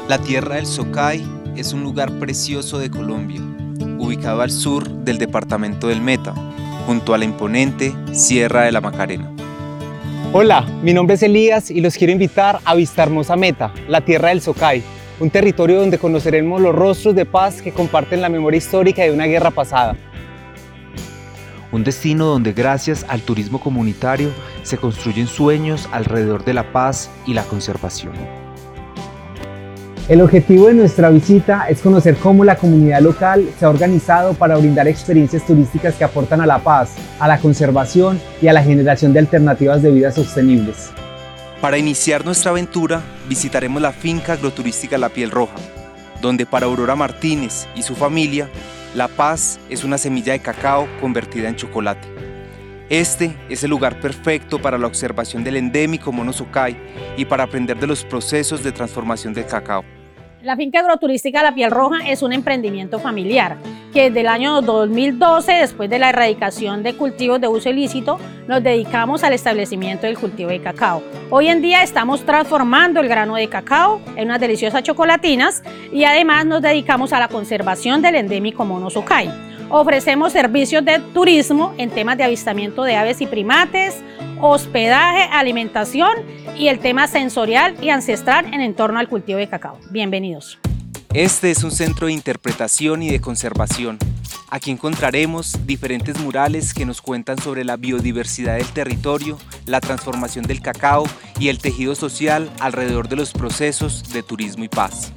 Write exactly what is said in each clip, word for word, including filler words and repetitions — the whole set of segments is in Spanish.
La tierra del Socay es un lugar precioso de Colombia, ubicado al sur del departamento del Meta, junto a la imponente Sierra de la Macarena. Hola, mi nombre es Elías y los quiero invitar a visitar Hermosa Meta, la tierra del Socay, un territorio donde conoceremos los rostros de paz que comparten la memoria histórica de una guerra pasada. Un destino donde gracias al turismo comunitario se construyen sueños alrededor de la paz y la conservación. El objetivo de nuestra visita es conocer cómo la comunidad local se ha organizado para brindar experiencias turísticas que aportan a la paz, a la conservación y a la generación de alternativas de vida sostenibles. Para iniciar nuestra aventura, visitaremos la finca agroturística La Piel Roja, donde para Aurora Martínez y su familia, la paz es una semilla de cacao convertida en chocolate. Este es el lugar perfecto para la observación del endémico mono Socay y para aprender de los procesos de transformación del cacao. La finca agroturística La Piel Roja es un emprendimiento familiar que desde el año dos mil doce, después de la erradicación de cultivos de uso ilícito, nos dedicamos al establecimiento del cultivo de cacao. Hoy en día estamos transformando el grano de cacao en unas deliciosas chocolatinas y además nos dedicamos a la conservación del endémico mono Socay. Ofrecemos servicios de turismo en temas de avistamiento de aves y primates, hospedaje, alimentación y el tema sensorial y ancestral en torno al cultivo de cacao. Bienvenidos. Este es un centro de interpretación y de conservación. Aquí encontraremos diferentes murales que nos cuentan sobre la biodiversidad del territorio, la transformación del cacao y el tejido social alrededor de los procesos de turismo y paz.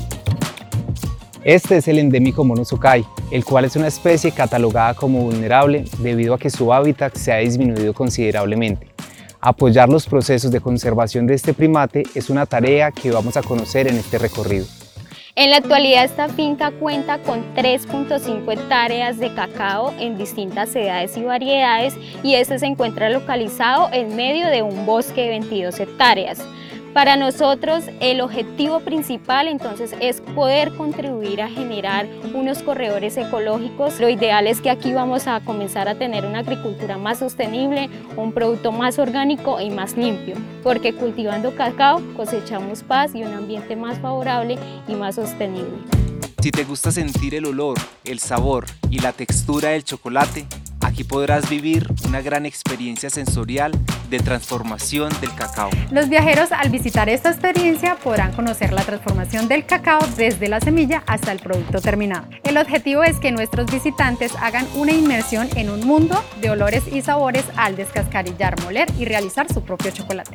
Este es el endémico mono Socay, el cual es una especie catalogada como vulnerable debido a que su hábitat se ha disminuido considerablemente. Apoyar los procesos de conservación de este primate es una tarea que vamos a conocer en este recorrido. En la actualidad esta finca cuenta con tres punto cinco hectáreas de cacao en distintas edades y variedades y este se encuentra localizado en medio de un bosque de veintidós hectáreas. Para nosotros el objetivo principal entonces es poder contribuir a generar unos corredores ecológicos. Lo ideal es que aquí vamos a comenzar a tener una agricultura más sostenible, un producto más orgánico y más limpio, porque cultivando cacao cosechamos paz y un ambiente más favorable y más sostenible. Si te gusta sentir el olor, el sabor y la textura del chocolate, aquí podrás vivir una gran experiencia sensorial de transformación del cacao. Los viajeros al visitar esta experiencia podrán conocer la transformación del cacao desde la semilla hasta el producto terminado. El objetivo es que nuestros visitantes hagan una inmersión en un mundo de olores y sabores al descascarillar, moler y realizar su propio chocolate.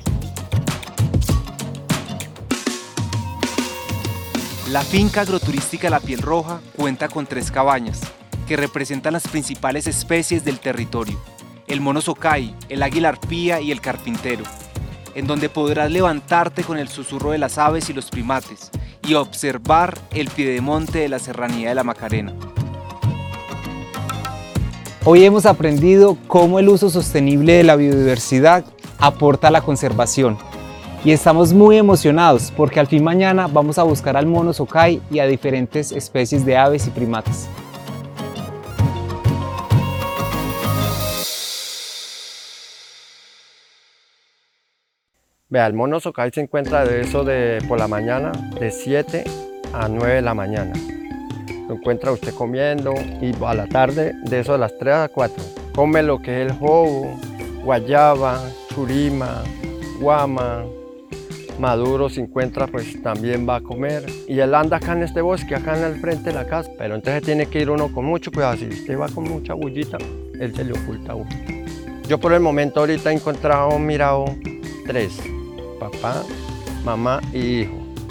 La finca agroturística La Piel Roja cuenta con tres cabañas que representan las principales especies del territorio, el mono Socay, el águila arpía y el carpintero, en donde podrás levantarte con el susurro de las aves y los primates y observar el piedemonte de la serranía de la Macarena. Hoy hemos aprendido cómo el uso sostenible de la biodiversidad aporta a la conservación y estamos muy emocionados porque al fin mañana vamos a buscar al mono Socay y a diferentes especies de aves y primates. Vea, el mono Socay se encuentra de eso de por la mañana, de siete a nueve de la mañana. Lo encuentra usted comiendo y a la tarde, de eso de las tres a cuatro. Come lo que es el jobo, guayaba, churima, guama, maduro se encuentra, pues también va a comer. Y él anda acá en este bosque, acá en el frente de la casa. Pero entonces tiene que ir uno con mucho cuidado. Si usted va con mucha bullita, él se le oculta a uno. Yo por el momento ahorita he encontrado, mirado, tres. Papá, mamá y hijo.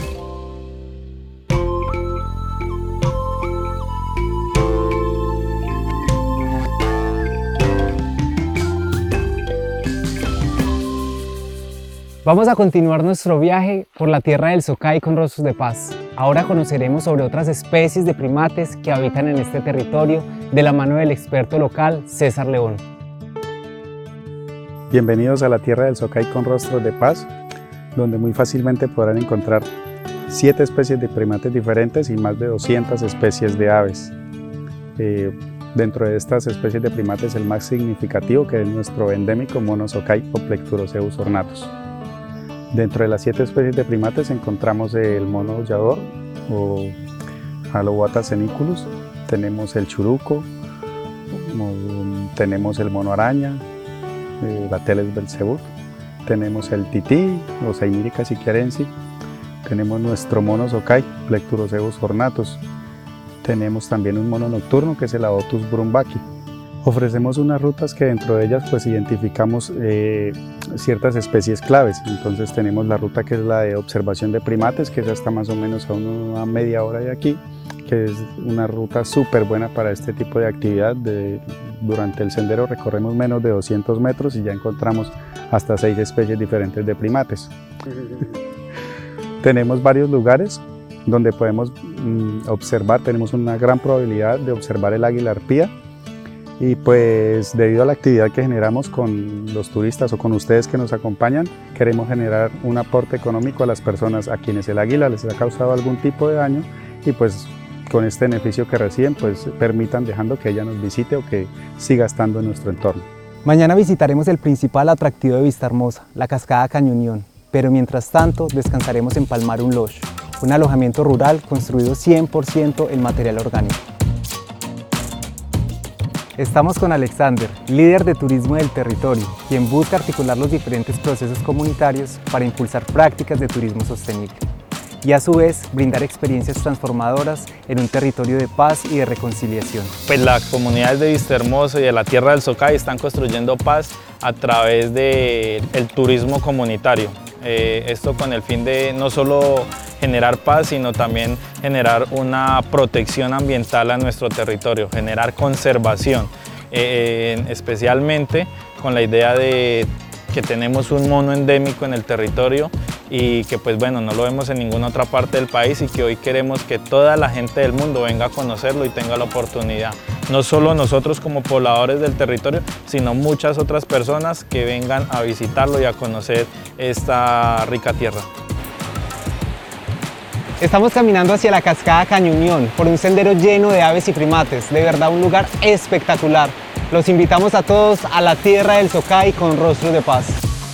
Vamos a continuar nuestro viaje por la tierra del Socay con rostros de paz. Ahora conoceremos sobre otras especies de primates que habitan en este territorio de la mano del experto local César León. Bienvenidos a la tierra del Socay con rostros de paz, donde muy fácilmente podrán encontrar siete especies de primates diferentes y más de doscientas especies de aves. Eh, dentro de estas especies de primates el más significativo que es nuestro endémico mono Socay o Plecturoceus ornatus. Dentro de las siete especies de primates encontramos el mono aullador o Alobata seniculus, tenemos el churuco, tenemos el mono araña, eh, la Teles belzebuth, tenemos el tití o Zaimirica siquiarensis, tenemos nuestro mono socay, Plecturocebus ornatus, tenemos también un mono nocturno que es el Aotus brumbaki. Ofrecemos unas rutas que dentro de ellas pues identificamos eh, ciertas especies claves. Entonces tenemos la ruta que es la de observación de primates, que es hasta más o menos a una media hora de aquí, que es una ruta súper buena para este tipo de actividad. De, durante el sendero recorremos menos de doscientos metros y ya encontramos hasta seis especies diferentes de primates. Tenemos varios lugares donde podemos mm, observar, tenemos una gran probabilidad de observar el águila arpía. Y pues debido a la actividad que generamos con los turistas o con ustedes que nos acompañan, queremos generar un aporte económico a las personas a quienes el águila les ha causado algún tipo de daño y pues con este beneficio que reciben pues permitan dejando que ella nos visite o que siga estando en nuestro entorno. Mañana visitaremos el principal atractivo de Vistahermosa, la cascada Cañunión, pero mientras tanto descansaremos en Palmarum Lodge, un alojamiento rural construido cien por ciento en material orgánico. Estamos con Alexander, líder de turismo del territorio, quien busca articular los diferentes procesos comunitarios para impulsar prácticas de turismo sostenible y a su vez brindar experiencias transformadoras en un territorio de paz y de reconciliación. Pues las comunidades de Vistahermosa y de la Tierra del Socay están construyendo paz a través del turismo comunitario. Eh, esto con el fin de no solo generar paz, sino también generar una protección ambiental a nuestro territorio, generar conservación, eh, especialmente con la idea de que tenemos un mono endémico en el territorio y que pues bueno, no lo vemos en ninguna otra parte del país y que hoy queremos que toda la gente del mundo venga a conocerlo y tenga la oportunidad. No solo nosotros como pobladores del territorio, sino muchas otras personas que vengan a visitarlo y a conocer esta rica tierra. Estamos caminando hacia la cascada Cañunión por un sendero lleno de aves y primates, de verdad un lugar espectacular. Los invitamos a todos a la Tierra del Socay con rostros de paz.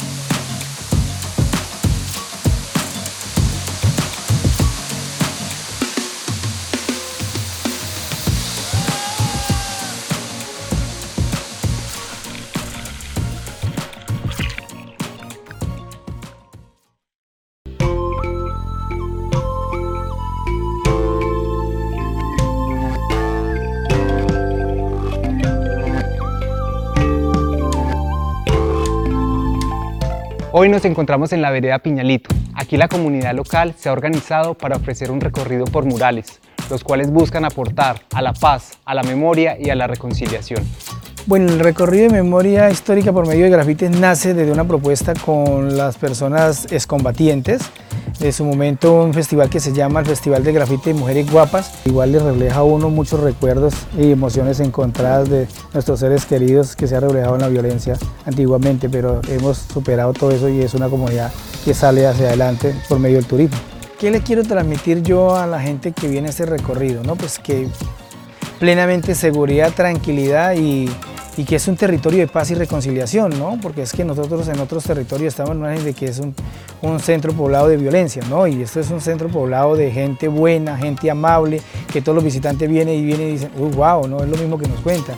Hoy nos encontramos en la vereda Piñalito. Aquí la comunidad local se ha organizado para ofrecer un recorrido por murales, los cuales buscan aportar a la paz, a la memoria y a la reconciliación. Bueno, el recorrido de memoria histórica por medio de grafitis nace desde una propuesta con las personas excombatientes. De su momento un festival que se llama el Festival de Grafiti de Mujeres Guapas. Igual le refleja a uno muchos recuerdos y emociones encontradas de nuestros seres queridos que se ha reflejado en la violencia antiguamente, pero hemos superado todo eso y es una comunidad que sale hacia adelante por medio del turismo. ¿Qué le quiero transmitir yo a la gente que viene a este recorrido? ¿No? Pues que plenamente seguridad, tranquilidad y y que es un territorio de paz y reconciliación, ¿no? Porque es que nosotros en otros territorios estamos en una de que es un, un centro poblado de violencia, ¿no? Y esto es un centro poblado de gente buena, gente amable, que todos los visitantes vienen y vienen y dicen, uy, wow, no es lo mismo que nos cuentan.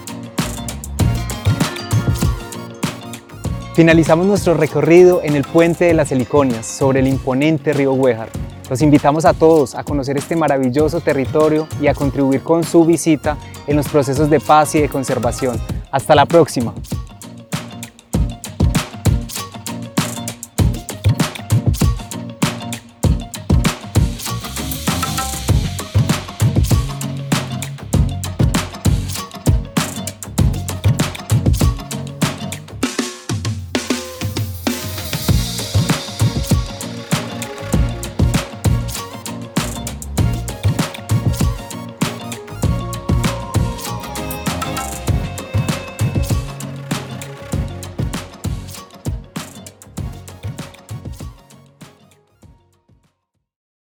Finalizamos nuestro recorrido en el Puente de las Heliconias, sobre el imponente río Güejar. Los invitamos a todos a conocer este maravilloso territorio y a contribuir con su visita en los procesos de paz y de conservación. Hasta la próxima.